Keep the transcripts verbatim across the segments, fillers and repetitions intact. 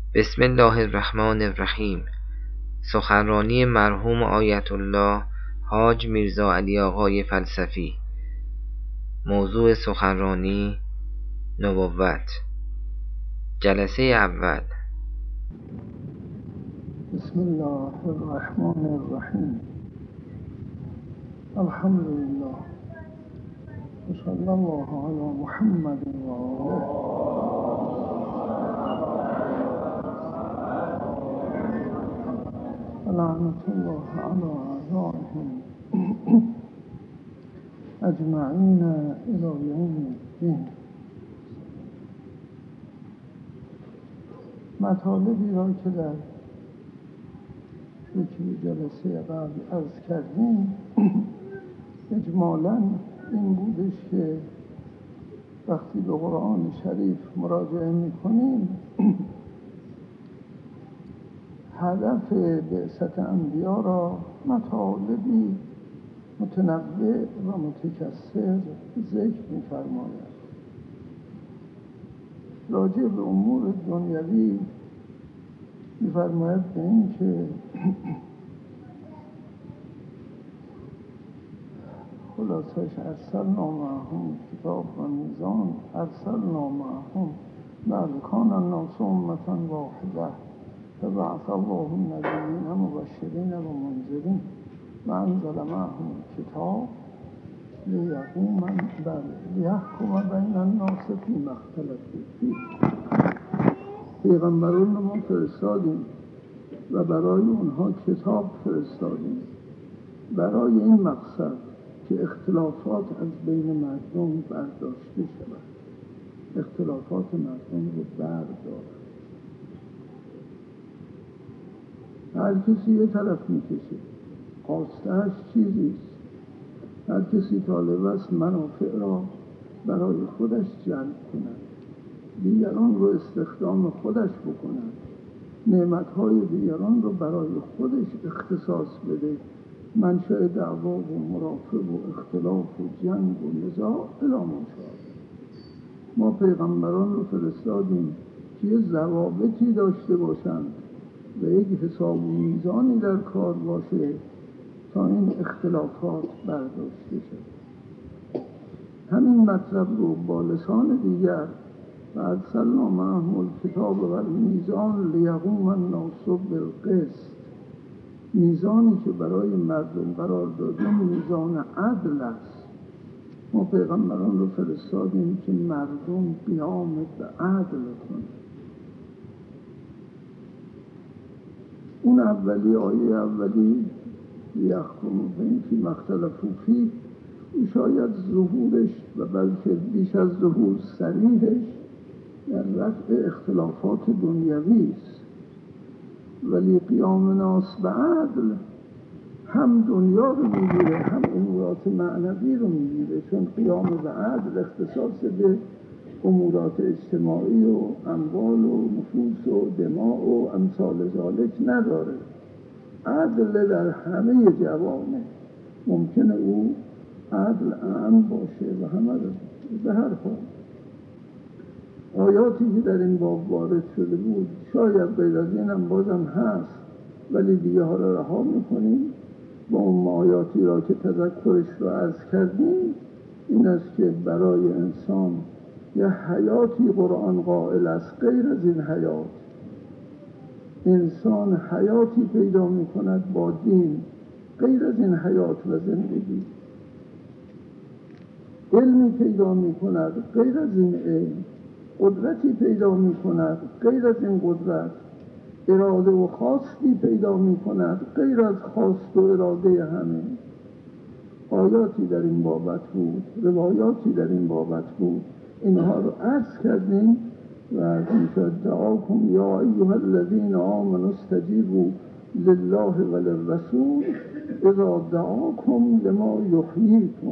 بسم الله الرحمن الرحیم. سخنرانی مرحوم آیت الله حاج میرزا علی آقای فلسفی. موضوع سخنرانی نبوت. جلسه اول. بسم الله الرحمن الرحیم. الحمد لله و صلی الله علی محمد و آله. لعنت الله علی اعدائهم اجمعین الی یوم الدین. مطالبی را که در یکی جلسه قبل عرض کردیم اجمالاً این بودش که وقتی به قرآن شریف مراجعه می‌کنیم هدف بعثت انبیا را مطالبی متنوع و متکثر ذکر می‌فرماید. راجع به امور دنیوی می‌فرماید به این که خلاصش ارسلنا معهم کتاب و میزان ارسلنا معهم بل کان الناس امة واحده فبعث الله النبیین مبشرین و منذرین و انزل معهم الکتاب لیقوم بل لیحکم بین الناس فیما اختلفوا فیه. پیغمبران رو ما فرستادیم و برای اونها کتاب فرستادیم برای این مقصد که اختلافات از بین مردم برداشته شود، اختلافات مردم رو بردارد. هر کسی یه طرف میکشه، خواستهش چیزیست. هر کسی طالب است منافع را برای خودش جلب کند، دیگران رو استخدام خودش بکند، نعمتهای دیگران رو برای خودش اختصاص بده، منشأ دعوا و مرافع و اختلاف و جنگ و نزاع الی ما شابه. ما پیغمبران رو فرستادیم که یه ضوابطی داشته باشند و یک حساب و میزانی در کار باشه تا این اختلافات برداشته شد. همین مطلب رو با لسان دیگر و ارسلنا معهم الکتاب و المیزان لیقوم الناس بالقسط، میزانی که برای مردم قرار دادیم میزان عدل است. ما پیغمبران رو فرستادیم که مردم قیام به عدل کنند. اون اولی آیه اولی لیحکم بین فیما اختلفوا فیه، شاید ظهورش و بلکه بیش از ظهور صریحش در رفع اختلافات دنیوی است، ولی قیام ناس به عدل هم دنیا رو میگیره هم امورات معنوی رو میگیره، چون قیام به عدل اختصاص به امورات اجتماعی و اموال و نفوس و دماء و امثال ذالک نداره. عدل در همه جوانه، ممکنه او عدل اعم باشه و همه رو به هر حال. آیاتی که در این باب وارد شده بود شاید غیر از این هم بازم هست، ولی دیگه ها را رها میکنیم. با اون آیاتی را که تذکرش را عرض کردیم این است که برای انسان یه حیاتی قرآن قائل است، غیر از این حیات انسان حیاتی پیدا میکند با دین، غیر از این حیات و زندگی علمی پیدا میکند، غیر از این علم قدرتی پیدا میکند، غیر از این قدرت اراده و خواستی پیدا میکند، غیر از خواست و اراده همه. آیاتی در این بابت بود، روایاتی در این بابت بود، اینها رو عرض کردیم و از اینجا دعاکم یا ایها الذین آمنوا استجیبوا لله و للرسول اذا دعاکم لما یحییکم.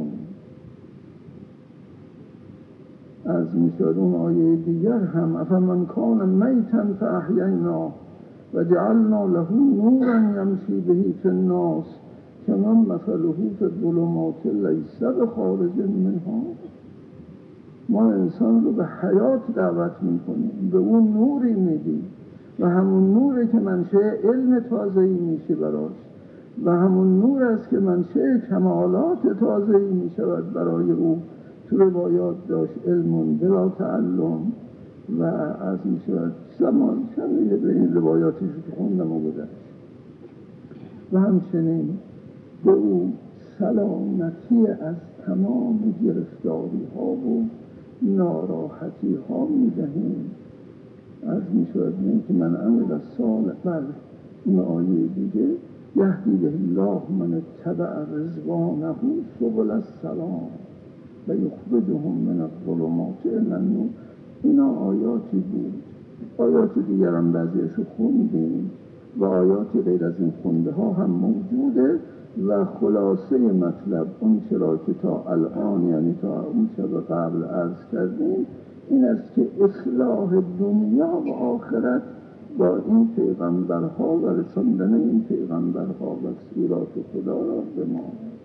از میشد اون آیه دیگر هم افمن کان میتا فاحییناه و جعلنا له نورا یمشی به فی الناس کمن مثله فی الظلمات لیس بخارج منها. ما انسان رو به حیات دعوت میکنیم، به اون نوری میدیم و همون نوره که منشأ علم تازه‌ای میشه براش و همون نور است که منشأ کمالات تازه‌ای میشود برای او. تو روایات داشت علم بلا تعلم و از میشود زمان چندیه به این روایاتش که خوندم و گذشت. و همچنین به او سلامتی از تمام گرفتاری ها و ناراحتی ها میدهیم. از میشود این که من عمل صالح، بله این آیه دیگه یهدی به الله من اتبع رضوانه سبل السلام و یخرجهم من الظلمات الی النور. اینا آیاتی بود، آیات دیگر هم بعضیشو خوندیم و آیاتی غیر از این خونده ها هم موجوده و خلاصه مطلب اون چرا که تا الان یعنی تا اون چرا قبل عرض کردیم این است که اصلاح دنیا و آخرت با این پیغمبرها و رساندن این پیغمبرها و سیرات خدا را به ما.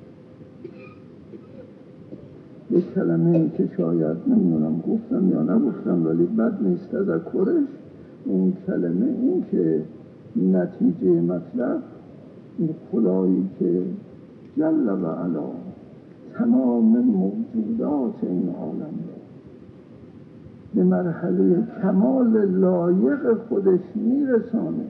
یک کلمه که شاید نمیدونم گفتم یا نگفتم ولی بد نیست تذکرش، این کلمه این که نتیجه مطلب این خدایی که جل و علا تمام موجودات این عالم را به مرحله کمال لایق خودش میرسانه.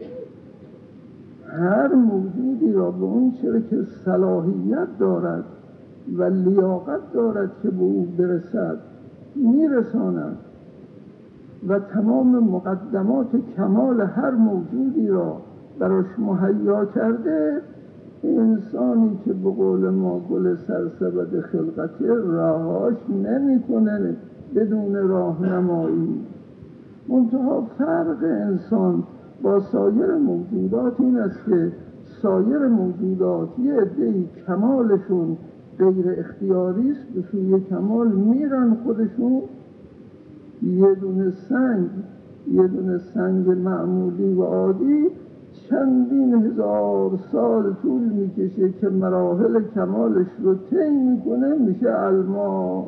هر موجودی را به اون چیزی که صلاحیت دارد و لیاقت دارد که به او برسد میرساند و تمام مقدمات کمال هر موجودی را براش مهیا کرده. انسانی که به قول ما گل سرسبد خلقتی راهاش نمی کنه بدون راهنمایی. منتها فرق انسان با سایر موجودات این است که سایر موجودات یه عده‌ای کمالشون غیر اختیاری است، به سوی کمال میرن خودشون. یه دونه سنگ یه دونه سنگ معمولی و عادی چندین هزار سال طول میکشه که مراحل کمالش رو طی میکنه میشه الماس.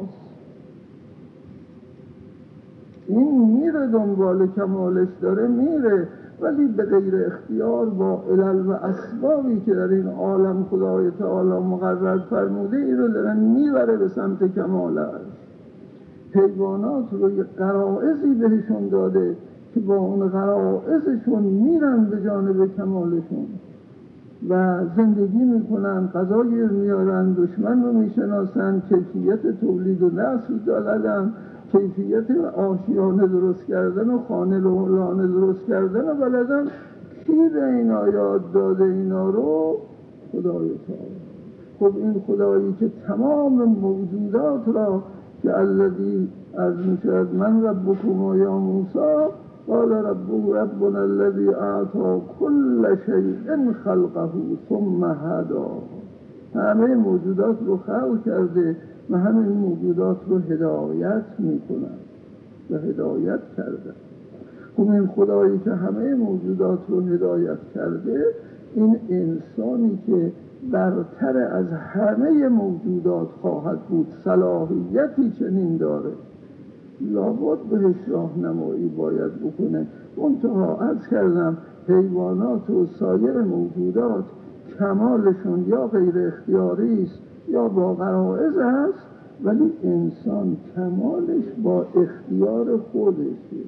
این میره دنبال کمالش داره میره ولی به غیر اختیار با علل و اسبابی که در این عالم خدای تعالی مقرر فرموده این رو دارن میبره به سمت کمالش. حیوانات رو یه غرائزی بهشون داده که با اون غرائزشون میرن به جانب کمالشون و زندگی میکنن، غذای میارن، دشمن رو میشناسن، کیفیت تولید و نسل دارن، کیفیت آشیانه درست کردن و خانه لانه درست کردن و بلدن. کی به این آیات داده اینا رو؟ خدای تعالی. خب این خدایی که تمام موجودات را که الذی از میشد من ربکم یا موسی قال رب ربنا الذی اعطى كل شیء خلقه ثم هدی، همه موجودات رو خلق کرده و همه موجودات رو هدایت میکنن و هدایت کرده. خب این خدایی که همه موجودات رو هدایت کرده این انسانی که برتر از همه موجودات خواهد بود صلاحیتی چنین داره لابد بهش راهنمایی باید بکنه. منتها عرض کردم حیوانات و سایر موجودات کمالشون یا غیر اختیاری است یا با غرائز است ولی انسان کمالش با اختیار خودشه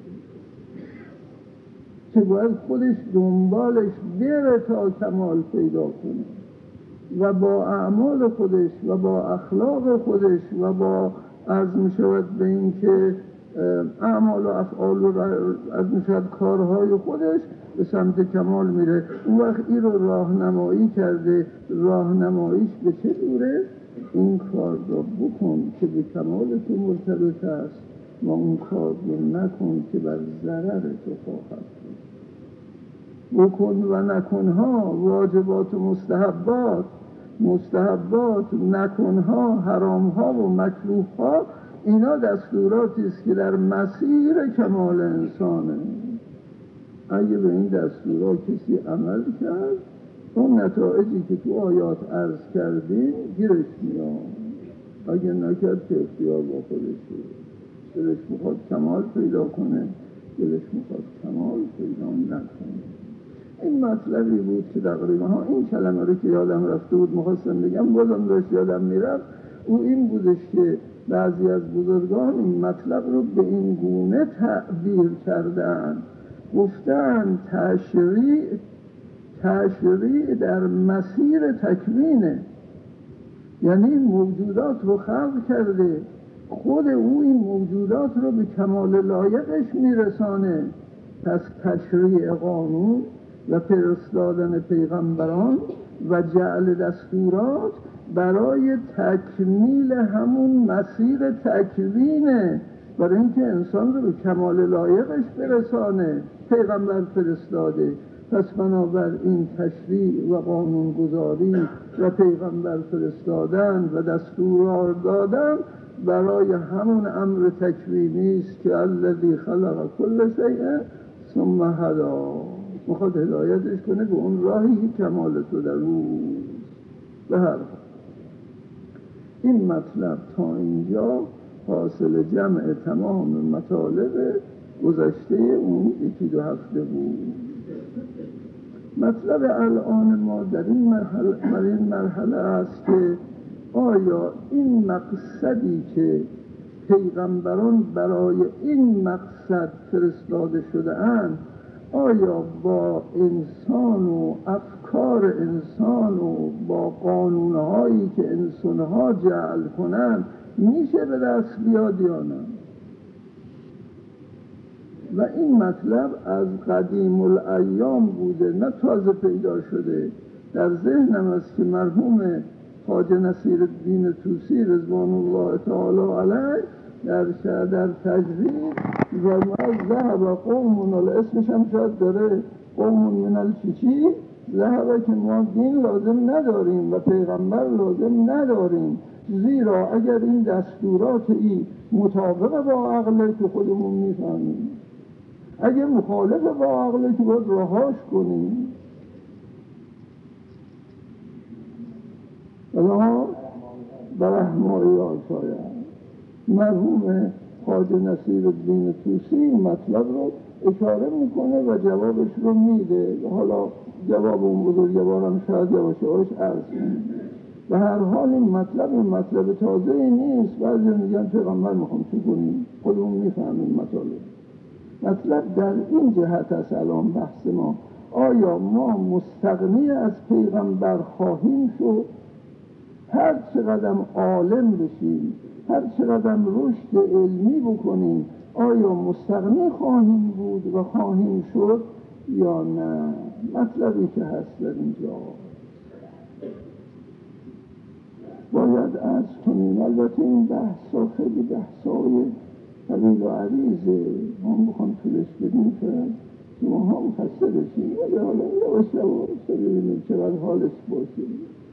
که باید خودش دنبالش بره تا کمال پیدا کنه و با اعمال خودش و با اخلاق خودش و با عرض می شود به این که اعمال و افعال و عرض می شود کارهای خودش به سمت کمال میره. اون وقت این رو راهنمایی کرده. راهنماییش به چه دوره؟ این کار را بکن که به کمال تو مرتبط است و اون کار رو نکن که بر ضرر تو خواهد بود. بکن و نکنها واجبات و مستحبات، مستحبات نکنها حرامها و مکروهها اینا دستوراتی است که در مسیر کمال انسانه. اگه به این دستورات کسی عمل کرد اون نتایجی که تو آیات عرض کردیم گیرش میاد. اگه نکرد که اختیار با خودشه. دلش میخواد کمال پیدا کنه، دلش میخواد کمال پیدا این مطلبی بود که تقریبا ها این کلمه رو که یادم رفته بود می‌خواستم بگم بازم داشت یادم میرفت. او این بودش که بعضی از بزرگان این مطلب رو به این گونه تعبیر کردن، گفتن تشریع تشریع در مسیر تکوینه، یعنی موجودات رو خلق کرده، خود او این موجودات رو به کمال لایقش میرسانه. پس تشریع قانون و فرستادن پیغمبران و جعل دستورات برای تکمیل همون مسیر تکوینه، برای اینکه انسان رو به کمال لایقش برسانه پیغمبر فرستاده. پس بنابراین تشریع و قانون گذاری و پیغمبر فرستادن و دستور دادن برای همون امر تکوینی است که الذی خلق کل شیء ثم هدا، میخواد هدایتش کنه به اون راهی که کمال تو در اوست. به هر حال این مطلب تا اینجا حاصل جمع تمام مطالب گذشته اون یکی دو هفته بود. مطلب الان ما در این مرحله, در این مرحله است که آیا این مقصدی که پیغمبران برای این مقصد فرستاده شده اند، آیا با انسان و افکار انسان و با قانونهایی که انسانها جعل کنند میشه به دست بیاد یا نه؟ و این مطلب از قدیم الایام بوده، نه تازه پیدا شده. در ذهنم است که مرحوم خواجه نصیرالدین طوسی رضوان الله تعالی علیه در در تجرید و ذهب قوم، اسمش هم شاید داره، قوم من الچیچی ذهب، که ما دین لازم نداریم و پیغمبر لازم نداریم، زیرا اگر این دستورات ای مطابق با عقله که خودمون میفهمیم، اگه مخالف با عقله که باید رهاش کنیم. الان برحمایی آشاید مرحوم خواجه نصیرالدین طوسی این مطلب رو اشاره میکنه و جوابش رو میده. حالا جواب اون بزرگوارم شاید یواش یواش عرض کنه. به هر حال این مطلب این مطلب تازه ای نیست. بعضی میگن پیغمبر میخوام چی کنیم، خودمون میفهمیم مطالب. مطلب در این جهت است الان بحث ما، آیا ما مستغنی از پیغمبر خواهیم شد؟ هر چقدر عالم بشیم، هر چقدر رشد علمی بکنیم، آیا مستغنی خواهیم بود و خواهیم شد یا نه؟ مطلبی که هست در اینجا باید عرض کنیم. البته این بحثا خیلی بحثای طویل و عریضه، ما بخوام طولش بدیم شاید شما هم خسته بشیم، ولی حالا یواش یواش ببینیم چقدر حالش باشه.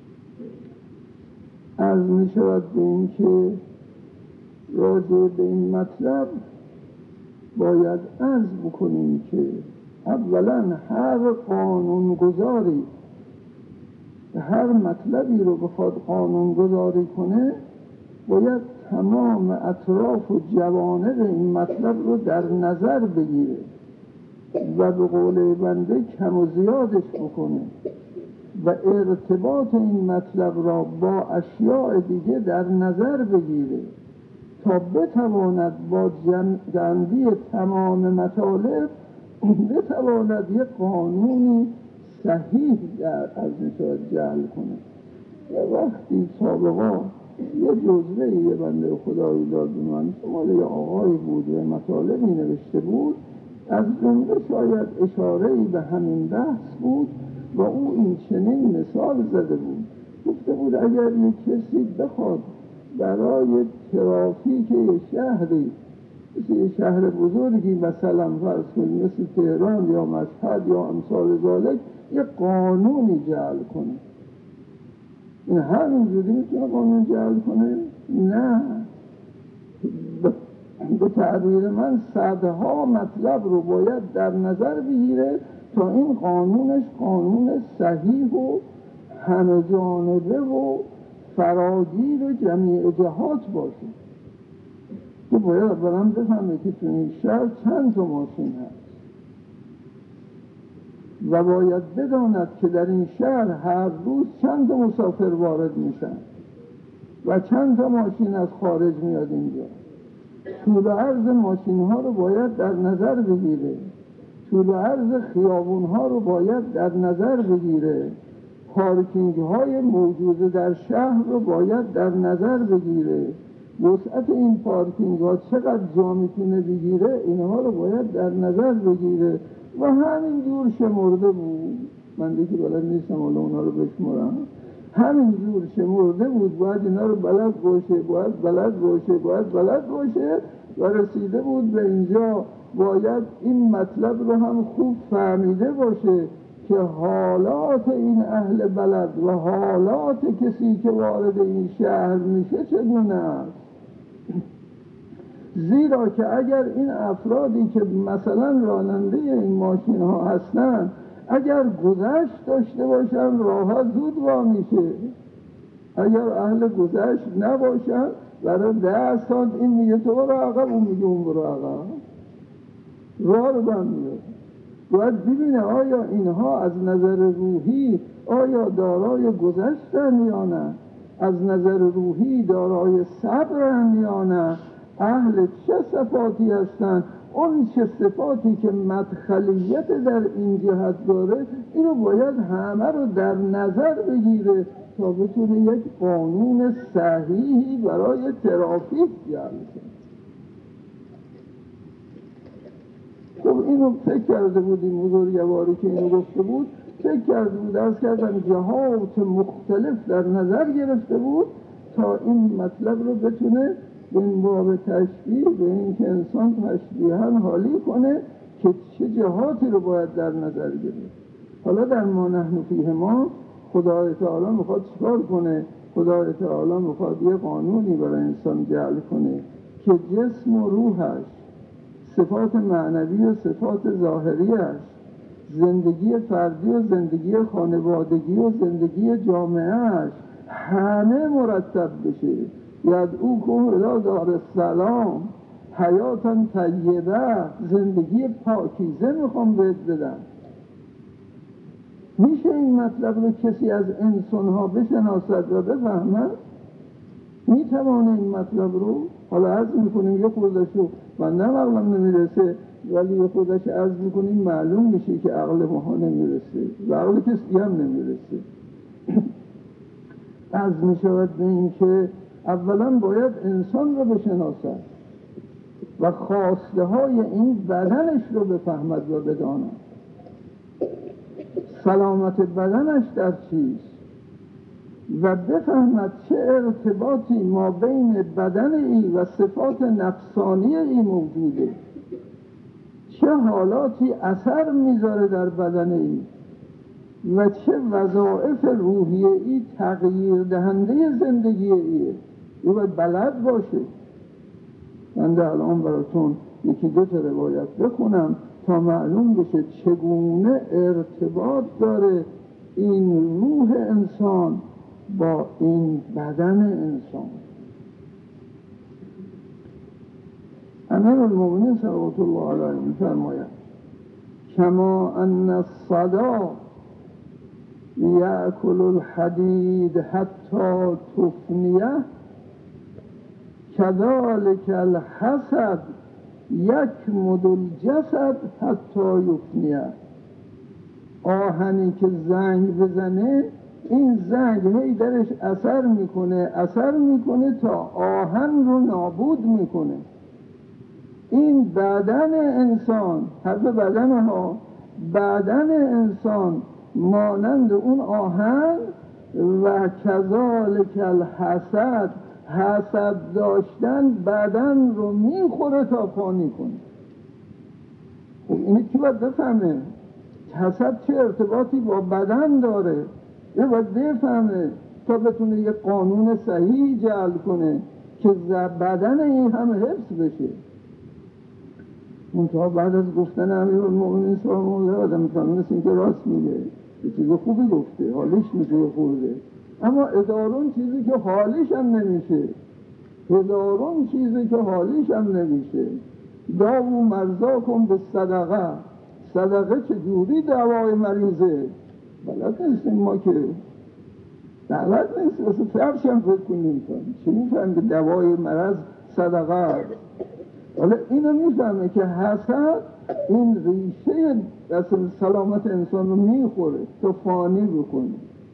عرض می شود به این که راجع به این مطلب باید عرض بکنیم که اولا هر قانونگذاری هر مطلبی رو بخواد قانونگذاری کنه باید تمام اطراف و جوانب این مطلب رو در نظر بگیره و به قول بنده کم و زیادش بکنه و ارتباط این مطلب را با اشیاء دیگه در نظر بگیره تا بتواند با جمع‌بندی تمام مطالب بتواند یک قانونی صحیح در از نشاید جعل کنه. یه وقتی سابقا یه جزوه یه بنده خدایی داد من شمال یه آقای بود و مطالبی نوشته بود، از جمله شاید اشاره‌ای به همین بحث بود و او این چنین مثال زده بود. گفته بود اگر یک کسی بخواد برای ترافیک یه شهری، مثل یه شهر بزرگی مثلا فرض کنید مثل تهران یا مشهد یا امثال ذالک، یه قانونی جعل کنه، این همینجوری میتونه قانون جعل کنه؟ نه، به تعبیر من صدها مطلب رو باید در نظر بگیره تا این قانونش قانون صحیح و همه جانبه و فراگیر جمیع جهات باشه. تو باید برام بفهمه که تو این شهر چند تا ماشین هست، و باید بداند که در این شهر هر روز چند تا مسافر وارد میشن و چند تا ماشین از خارج میاد اینجا. طول و عرض ماشین ها رو باید در نظر بگیره، طول و عرض خیابون ها رو باید در نظر بگیره، پارکینگ های موجود در شهر رو باید در نظر بگیره، وسعت این پارکینگ ها چقدر جا میتونه بگیره اینها رو باید در نظر بگیره و همین جور شمرده بود. من دیگه بلد نیستم حالا اونا رو بشمرم، همین جور شمرده بود، باید اینا رو بلد باشه، باید بلد باشه، باید بلد باشه و رسیده بود به اینجا. باید این مطلب رو هم خوب فهمیده باشه که حالات این اهل بلد و حالات کسی که وارد این شهر میشه چگونه است. زیرا که اگر این افرادی که مثلا راننده این ماشین ها هستن اگر گذشت داشته باشن راه ها زود وا میشه، اگر اهل گذشت نباشن برای ده سانت این میگه تو برو عقب، اون میگه اون برو عقب، راه رو بند میاد. باید ببینه آیا اینها از نظر روحی آیا دارای گذشتن یا نه، از نظر روحی دارای صبرن یا نه، اهل چه صفاتی هستن، اون چه صفاتی که مدخلیت در این جهت داره اینو باید همه رو در نظر بگیره تا بتونه یک قانون صحیحی برای ترافیک جعل کنه. خب اینو فکر کرده بود این بزرگواری که اینو گفته بود، فکر کرده بود، از کردن جهات مختلف در نظر گرفته بود تا این مطلب رو بتونه به این باب تشبیه به این که انسان تشبیهاً حالی کنه که چه جهاتی رو باید در نظر گرفت. حالا در ما نحن فیه ما خدای تعالی میخواد چکار کنه؟ خدای تعالی میخواد یه قانونی برای انسان جعل کنه که جسم و روحش، صفات معنوی و صفات ظاهریش، زندگی فردی و زندگی خانوادگی و زندگی جامعهش همه مرتب بشه. یدعوکم الی دار السلام، حیاتا طیبه، زندگی پاکیزه میخوام بهت بدم. میشه این مطلب رو کسی از انسانها بشناسد و بفهمد؟ میتوانه این مطلب رو؟ حالا عرض میکنیم یه خودشو من نه عقلم نمیرسه، ولی یه خودش عرض میکنیم معلوم میشه که عقل ماها نمیرسه و عقل کسی هم نمیرسه. عرض میشود به این که اولا باید انسان رو بشناسد و خواسته های این بدنش رو بفهمد و بداند. سلامت بدنش در چیست و بفهمد چه ارتباطی ما بین بدن ای و صفات نفسانی ای موجوده، چه حالاتی اثر میذاره در بدن ای و چه وظایف روحی ای تغییر دهنده زندگی ایه. یه باید بلد باشه. من در الان براتون یکی دو تا روایت بخونم تا معلوم بشه چگونه ارتباط داره این روح انسان با این بدن انسان. امیرالمومنین صلوات الله علیه می‌فرماید کما ان الصدا یأکل الحدید حتی تفنیه کذلک الحسد یکمد الجسد حتی یفنیه. آهنی که زنگ بزنه این زنگ هی درش اثر میکنه اثر میکنه تا آهن رو نابود میکنه. این بدن انسان، حرف بدن ها، بدن انسان مانند اون آهن و کذالک الحسد، حسد داشتن بدن رو میخوره تا فانی کنه. خب اینه کی باید بفهمه حسد چه ارتباطی با بدن داره؟ یه باید بفهمه تا بتونه یه قانون صحیح جعل کنه که بدن این هم حفظ بشه. منتها بعد از گفتن امیرالمومنین صلی الله علیه و آدم میفهمه مثل این که راست میگه، یه چیز خوبی گفته، حالیش میشه خورده، اما هزارون چیزی که حالیش هم نمیشه، هزارون چیزی که حالیش هم نمیشه. داو مرزاکم به صدقه، صدقه چجوری دوای مریضه؟ بلد نیستیم ما که، بلد نیست. واسه فرش هم فکر کنیم کنیم چه میفهمیم که دوای مرض صدقه است. حالا اینو میفهمه که حسد این ریشه اصل سلامت انسان رو میخوره تا فانی بکنه.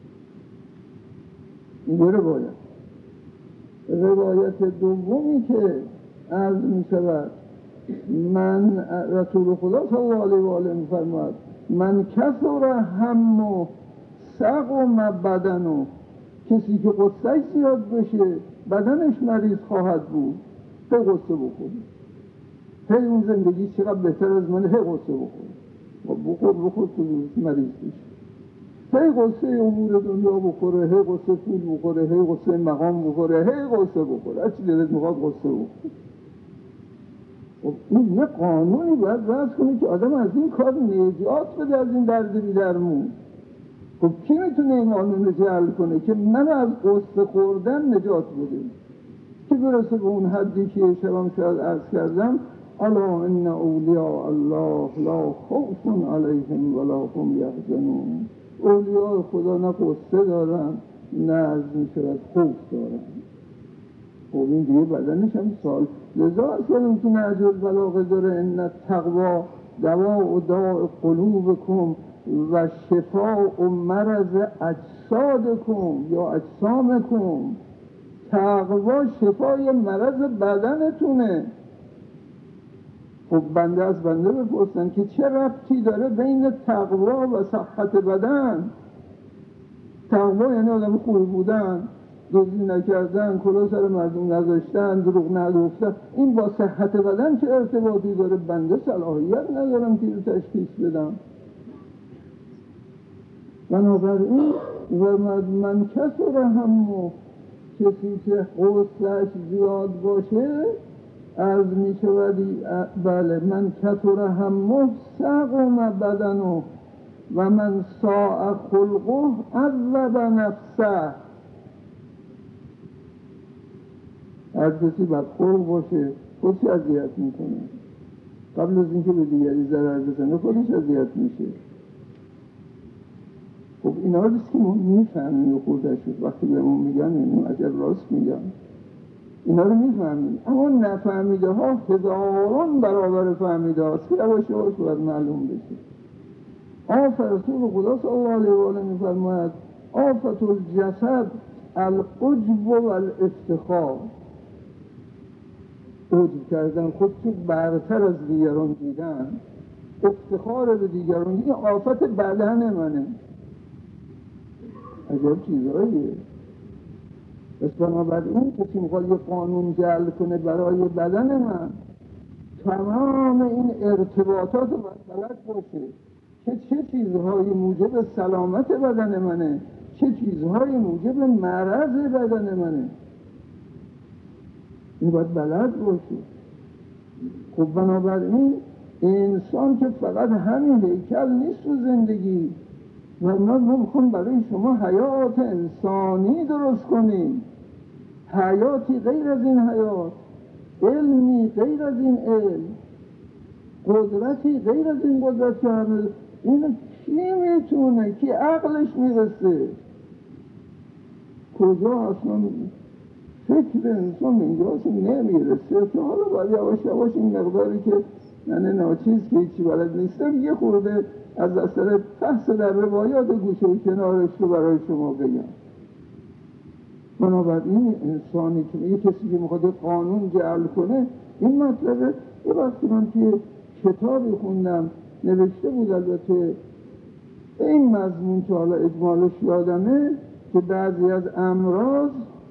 این روایت. روایت دومی که عرض میشود، من رسول خدا صلی الله علیه و آله میفرماید من کثر همه سقم بدنه، کسی که غصه‌اش زیاد بشه بدنش مریض خواهد بود. هی غصه بخوری، هی اون زندگی چقدر بهتر از منه، هی غصه بخور بخور بخور تو مریض بشه، هی غصه امور دنیا بخوره، هی غصه پول بخوره، هی غصه مقام بخوره، هی غصه بخوره، هرچی دلت میخواد غصه بخور. این یه قانونی باید وضع کنه که آدم از این کار نجات بده، از این درد بی درمون. خب کی میتونه این قانون رو جعل کنه که من از غصه خوردن نجات بده؟ که برسه به اون حدی که شبم شاید عرض کردم الا ان اولیاء الله لا خوف علیهم ولا هم یحزنون. اولیاء خدا نه غصه دارن نه از میشود خوف دارن. خب این دیگه بدنش هم سال لذا اصلا تو نهج البلاغه داره ان التقوی دواء داء قلوبکم و شفاء مرض اجسادکم یا اجسامکم. تقوا شفای مرض بدنتونه. خب بنده از بنده بپرسن که چه ربطی داره بین تقوا و صحت بدن؟ تقوا یعنی آدم خوب بودن، دزدی نکردن، کلاه سر مردم نذاشتن، دروغ نگفتن. این با صحت بدن چه ارتباطی داره؟ بنده صلاحیت ندارم که رو تشخیص بدم. بنابراین و من کثر همه، کسی که غصه‌اش زیاد باشه عرض می شودی بله من کثر همه سقم بدنه و من ساء خلقه عذب نفسه. هر کسی بدخلق باشه خودش اذیت میکنه، قبل از اینکه به دیگری ضرر بزنه خودش اذیت میشه. خب اینا رو که ما میفهمیم خودش وقتی بهمون میگن اینو عجب راست میگن، اینا رو میفهمیم. اما نفهمیده ها هزاران برابر فهمیده هاست که یواش یواش باید معلوم بشه. آفت رسول خدا صلی الله علیه و آله میفرماید آفت الجسد العجب و الافتخار. عجب کردن، خودشو برتر از دیگران دیدن، افتخار به دیگران، این آفت بدن منه. عجب چیزاییه. پس بنابراین کسی میخواد یه قانون جعل کنه برای بدن من، تمام این ارتباطات رو باید بلد باشه که چه چیزهایی موجب سلامت بدن منه، چه چیزهایی موجب مرض بدن منه. این باید بلد باشه. خب بنابراین انسان که فقط همین هیکل نیست تو زندگی، و ما میخوام برای شما حیات انسانی درست کنیم، حیاتی غیر از این حیات، علمی غیر از این علم، قدرتی غیر از این قدرت که همه اینو کی میتونه، کی عقلش میرسه؟ کجا اصلا فکر انسان اینجاست نمیرسه که حالا باید یواش یواش این مقداری که من ناچیز که هیچی بلد نیستم یه خورده از اثر فحص در روایات گوشه و کنارش رو برای شما بگم. بنابراین انسانی که یه کسی که میخواد قانون جعل کنه این مطلبه. یه وقتی من که کتابی خوندم نوشته بود البته این مضمون که حالا اجمالش یادمه که بعضی از امراض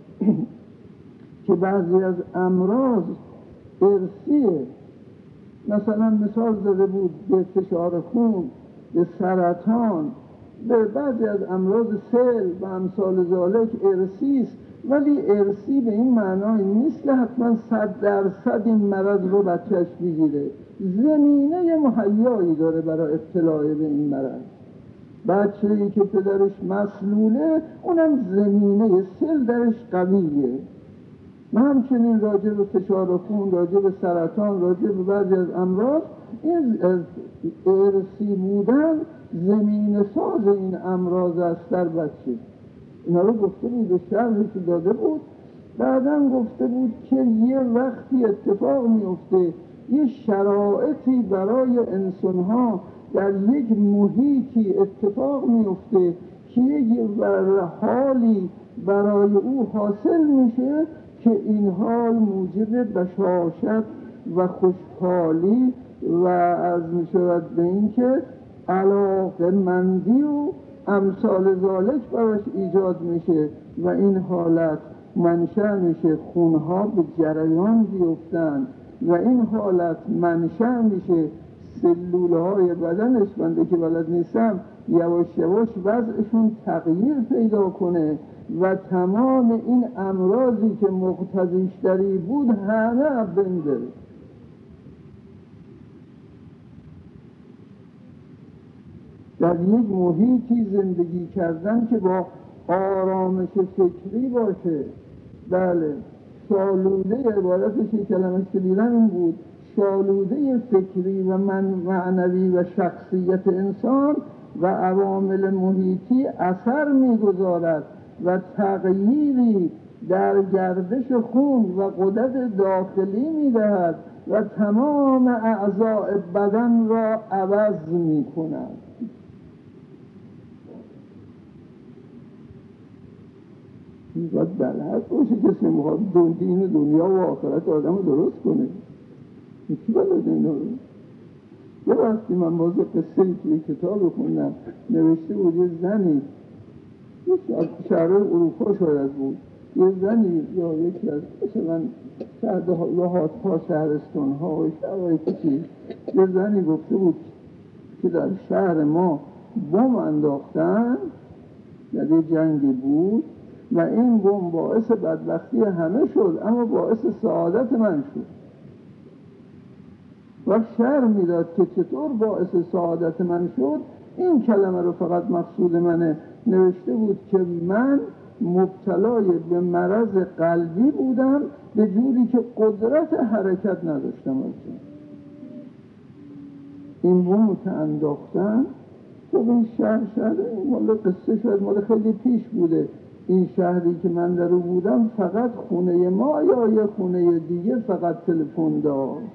که بعضی از امراض ارثیه. مثلا مثال زده بود به فشار خون، به سرطان، به بعضی از امراض سل و امثال ذالک ارثی است، ولی ارثی به این معنای نیست که حتما صد درصد این مرض رو بچهش بگیره. زمینه مهیایی داره برای ابتلا به این مرض. بچه‌ای که پدرش مسلوله اونم زمینه سل درش قویه. و همچنین راجع به فشار خون، راجع به سرطان، راجع به بعضی از امراض، این ارثی بودن زمین ساز این امراض است در بچه. اینا رو گفته بود و شرحش داده بود. بعدم گفته بود که یه وقتی اتفاق میفته، یه شرایطی برای انسان‌ها در یک محیطی اتفاق میفته که یه حالی برای او حاصل میشه که این حال موجب بشاشت و خوشحالی و از میشود به این که علاقه‌مندی و امثال ذالک براش ایجاد میشه و این حالت منشأ میشه خونها به جریان بیفتن و این حالت منشأ میشه سلوله های بدنش، بنده که بلد نیستم، یواش یواش وضعشون تغییر پیدا کنه و تمام این امراضی که مقتضیش دری بود همه بین بره. در یک محیطی زندگی کردن که با آرامش فکری باشه. بله، شالوده عبارتش یک کلمه که دیدم این بود، شالوده فکری و من معنوی و شخصیت انسان و عوامل محیطی اثر میگذارد و تغییری در گردش خون و غدد داخلی میدهد و تمام اعضاء بدن را عوض میکند. باید بلد باشه کسی میخواد دین دنیا و آخرت آدم رو درست کنه. کی بلد اینا رو؟ یه وقتی من باز قصه توی کتاب خوندم، نوشته بود یه زنی، یه شهر اروپا شاید بود، یه زنی یا یکی از مثلا لحاظ ها شهرستان ها و شرایطی که یه زنی گفته بود که در شهر ما بم انداختن، یعنی جنگی بود و این بم باعث بدبختی همه شد اما باعث سعادت من شد. و شرح میداد که چطور باعث سعادت من شد. این کلمه رو فقط مقصود منه. نوشته بود که من مبتلای به مرض قلبی بودم به جوری که قدرت حرکت نداشتم. این بم که انداختن، خب این شهر شهر این مال قصه شاید مال خیلی پیش بوده. این شهری که من در رو بودم فقط خونه ما یا یه خونه دیگه فقط تلفن داشت.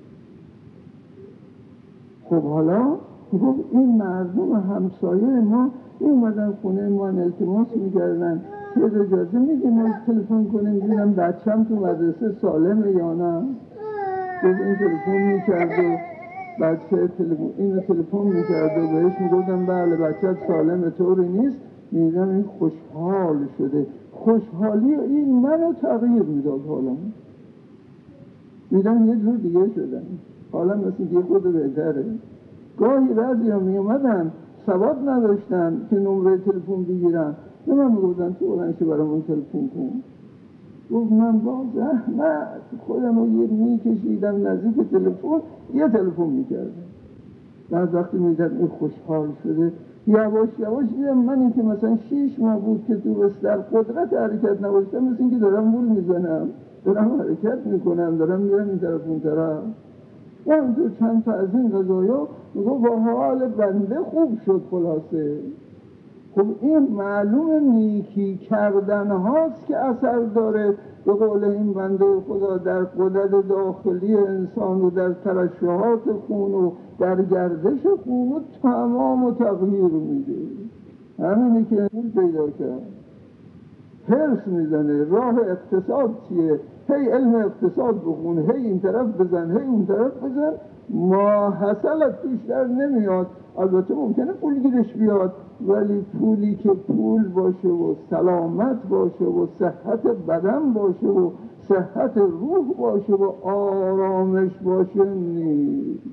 خب حالا خب این مردم همسایه ما اومدن خونه ما التماس می‌کردن که اجازه میدیم ما تلفن کنیم ببینم بچه‌م تو مدرسه سالمه یا نه. خب این تلفن می‌کرد و بچه تلفن اینو تلفن می‌کرد و بهش میگفتم بله بچه‌ت سالمه طوری نیست. میدم این خوشحال شده. خوشحالی این منو تغییر میداد. حالا میدم یه جور دیگه شدم. حالا مثل یه خود بهتره. گاهی بعضی ها می اومدن سواد نداشتن که نمره تلفن بگیرن، به من میگفتن تو بلنشه برامون تلفن کن. گفت من با زحمت خودم رو یه میکشیدم نزدیک تلفن، یه تلفن میکردم. بعد وقتی میدم این خوشحال شده، یواش یواش دیدم من این که مثلا شیش ماه بود که تو بستر قدرت حرکت نباشتم، مثل این که دارم مول میزنم، دارم حرکت میکنم، دارم میرم این طرف اون طرف. و اونجور چند تا از این قضایا میگو با حال بنده خوب شد. خلاصه خب این معلوم نیکی کردن هاست که اثر داره. به قول این بنده خدا در غدد داخلی انسان و در ترشحات خون و در گردش خون و تمام و تغییر میده. همینی که پول پیدا کرد، حرص میزنه راه اقتصاد چیه، هی علم اقتصاد بخون، هی این طرف بزن، هی اون طرف بزن، ما حاصلت توش در نمیاد. البته ممکنه پول گیرش بیاد، ولی پولی که پول باشه و سلامت باشه و صحت بدن باشه و صحت روح باشه و آرامش باشه نیست.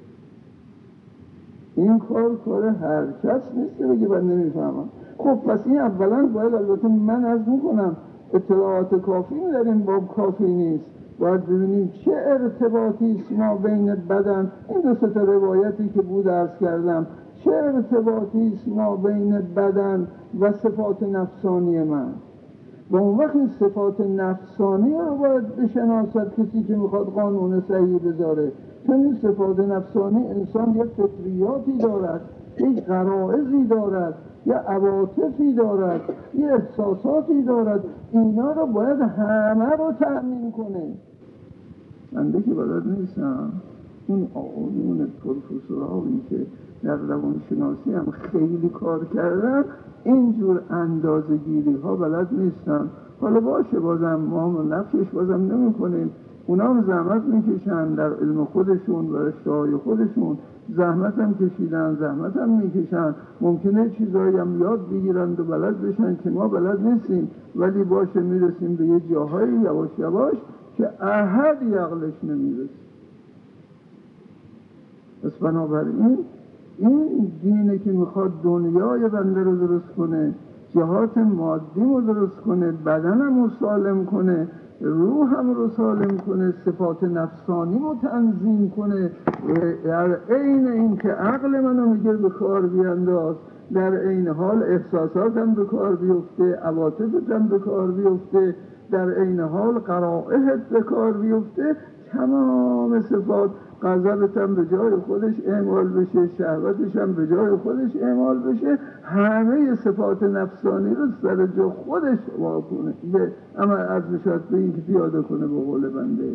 این کار کار هر کس نیست که بگه من نمیفهمم. خب پس این اولا باید، البته من عرض میکنم اطلاعات کافی نداریم، باب کافی نیست. باید ببینیم چه ارتباطی است ما بین بدن، این دو سه تا روایتی که بود عرض کردم، چه ارتباطی است ما بین بدن و صفات نفسانی من. و اون وقت این صفات نفسانی رو باید بشناسد کسی که میخواد قانون صحیح بذاره. چون این صفات نفسانی انسان یه فطریاتی دارد، یک غرائزی دارد، یه عواطفی دارد، یه احساساتی دارد، اینا رو باید همه رو تأمین کنه. من که بلد نیستم اون آقایون پروفسورهایی که در روانشناسی هم خیلی کار کردن اینجور اندازه گیری ها بلد نیستن. حالا باشه، بازم ما نفسش بازم نمی کنیم. اونا هم زحمت میکشن در علم خودشون و رشته های خودشون، زحمت هم کشیدن، زحمت هم میکشن، ممکنه چیزایی هم یاد بگیرند و بلد بشن که ما بلد نیستیم، ولی باشه میرسیم به یه جاهایی یواش یواش که احد عقلش نمیرسه. پس بنابراین این دینه که میخواد دنیای بنده رو درست کنه، جهات مادی رو درست کنه، بدنم رو سالم کنه، روحم رو سالم کنه، صفات نفسانی رو تنظیم کنه، در عین این که عقل منو میگه به کار بیانداز، در عین حال احساساتم به کار بیفته، عواطفتم به کار بیفته، در عین حال قرائحت به کار بیفته، تمام صفات، غضبت هم به جای خودش اعمال بشه، شهوتش هم به جای خودش اعمال بشه، همه صفات نفسانی رو سر جا خودش واکنه به اما عرض شد به این که پیاده کنه به قول بنده.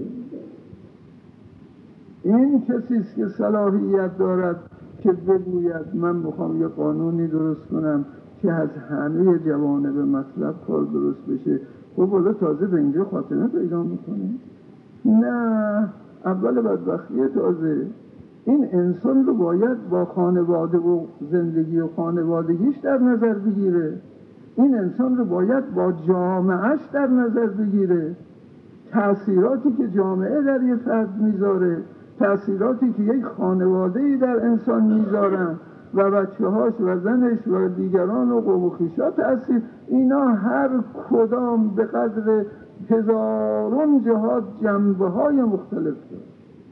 این کسیست که صلاحیت دارد که بگوید من میخوام یه قانونی درست کنم که از همه جوانب مطلب کار درست بشه. خب حالا تازه به اینجا خاتمه پیدا میکنه؟ نه، اول بدبختی تازه. این انسان رو باید با خانواده و زندگی و خانوادگیش در نظر بگیره. این انسان رو باید با جامعهش در نظر بگیره. تأثیراتی که جامعه در یه فرد میذاره، تأثیراتی که یک خانواده‌ای در انسان میذارن و بچه هاش و زنش و دیگران و قوم و خویشا تأثیر، اینا هر کدام به قدر هزاران جهات جنبه های مختلف داره.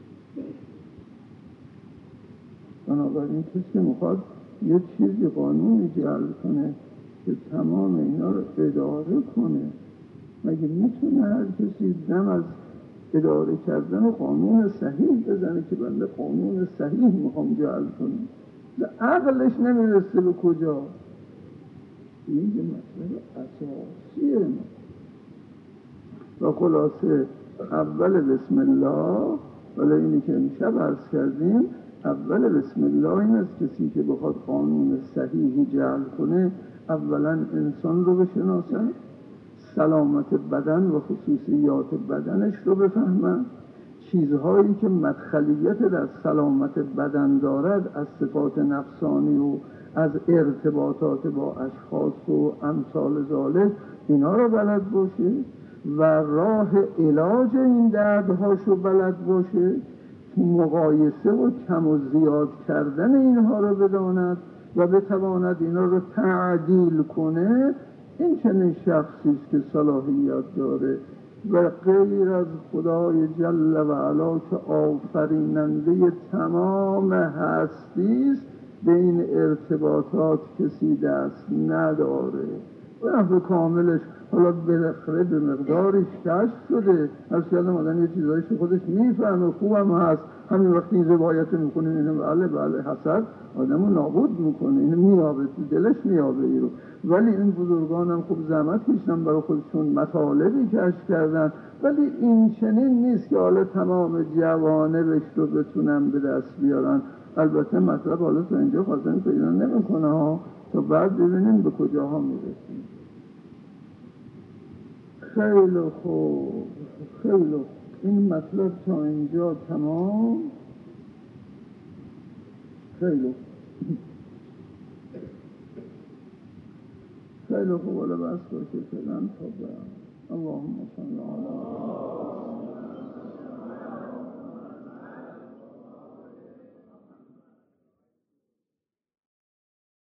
بنابراین کسی که میخواد یه چیزی قانونی جعل کنه که تمام اینا رو اداره کنه، مگه میتونه هر کسی دم از اداره کردن و قانون صحیح بزنه که بنده قانون صحیح میخوام جعل کنم؟ عقلش نمیرسه به کجا. این یه مسئله اساسیه ما. و خلاصه اول بسم الله، ولی اینی که امشب عرض کردیم، اول بسم الله این است کسی که بخواد قانون صحیحی جعل کنه اولا انسان رو بشناسن، سلامت بدن و خصوصیات بدنش رو بفهمن، چیزهایی که مدخلیت در سلامت بدن دارد از صفات نفسانی و از ارتباطات با اشخاص و امثال ذالک، اینا رو بلد باشه و راه علاج این دردهاشو بلد باشه، مقایسه و کم و زیاد کردن اینها رو بداند و بتواند اینا رو تعدیل کنه. این چنین شخصیست که صلاحیت داره و غیر از خدای جل و علا که آفریننده تمام هستیست به این ارتباطات کسی دست نداره. و نحو کاملش حالا بالاخره به مقدارش کشف شده، از کردم آدم یه چیزایش خودش میفهمه، خوبم هست. همین وقتی این روایت رو میکنیم اینو بله بله حسد آدم رو نابود میکنه، اینو میابه تو دلش میابه ای رو. ولی این بزرگان هم خوب زحمت کشیدن برای خودشون، مطالبی کشف کردن، ولی این چنین نیست که حالا تمام جوانبش رو بتونن به دست بیارن. البته مطلب حالا تو اینجا خواستن پیدا نمیکنه ها، تا بعد ببینیم به کجاها میرسیم. خیلی خوب، خیلی خوب. این مطلب تا اینجا تمام. خیلی خوب، خیلی خوب. حالا بس باشه فعلا تا بعد. اللهم صل علی